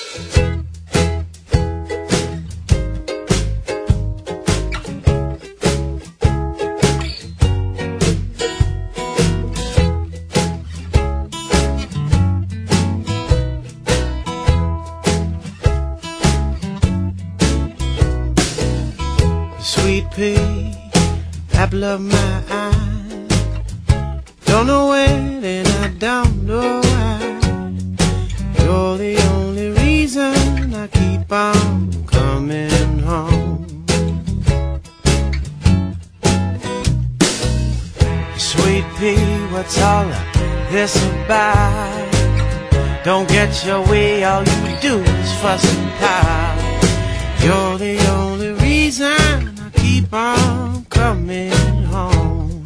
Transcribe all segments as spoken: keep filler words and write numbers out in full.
Sweet pea, apple of my eye. Don't know when and I don't know why. You're the only reason I keep on coming home. Sweet pea, what's all of this about? Don't get your way, all you do is fuss and pout. You're the only reason I keep on coming home.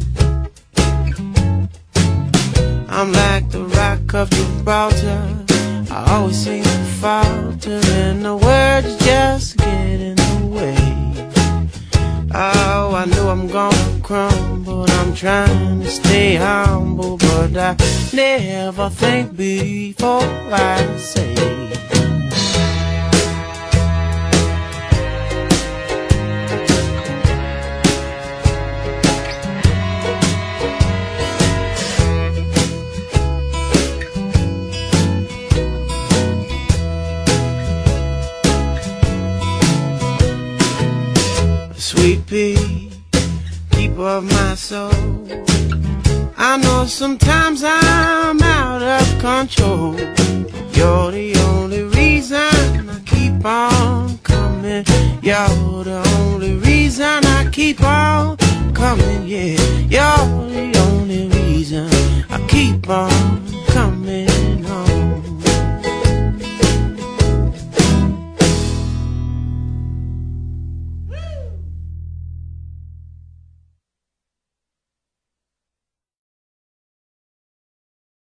I'm like the rock of Gibraltar, I always seem to falter, and the words just get in the way. Oh, I know I'm gonna crumble, I'm trying to stay humble, but I never think before I say. Sweet pea, keeper of my soul, I know sometimes I'm out of control. You're the